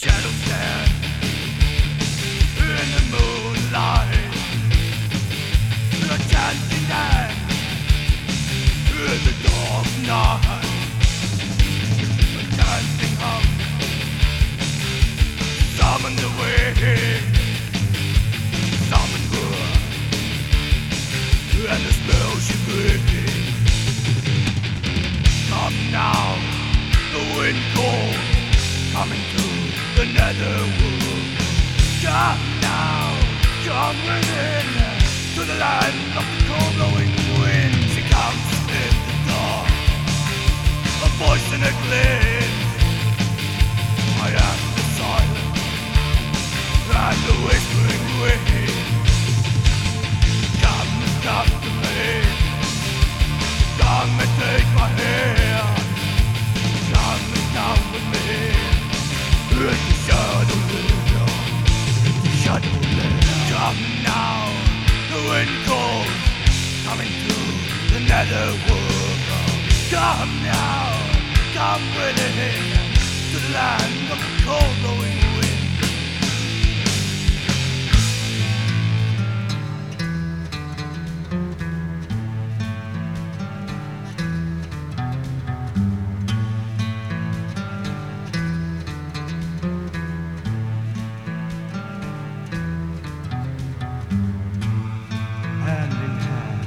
Shadows stand in the moonlight, a chanting dance in the dark night, a dancing hum, summon the wind, summon her, and the spell she brings. Come now, the wind calls, coming through the netherworld. Come now, come within, to the land of the cold blowing wind. She comes in the dark, a voice in a glint. I am the silence and the whispering wind. Come to me, come and take my hand. Come down with me, let the shadow live, let the shadow live. Come now, the wind calls, coming through the netherworld. Come now, come within, to the land of the cold blowing wind. Hand in hand,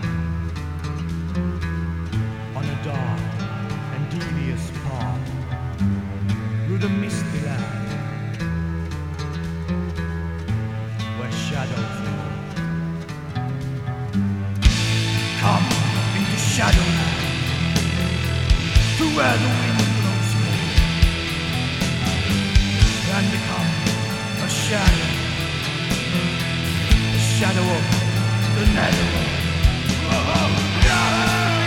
on a dark and devious path, through the misty land, where shadows fall. Come into Shadowland, to where the wind blows me, and become a shadow of the netherworld. Oh, yeah.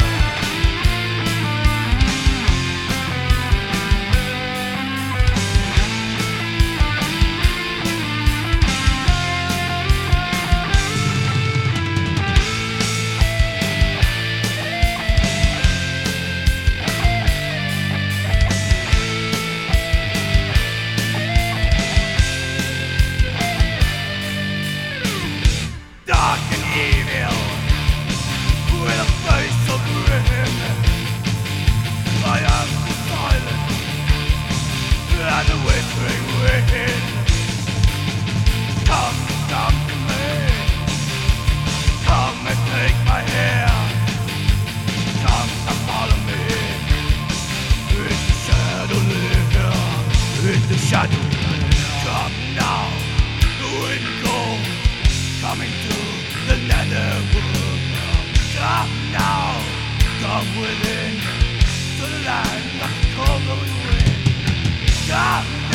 Dark and evil, with a face of grin. I am silent and the whispering wind. Come to me, come and take my hand. Come to follow me, in the shadow live, in the shadow. Come now, the wind calls, coming through the netherworld. Come now, come within, to the land of the cold blowing wind. Come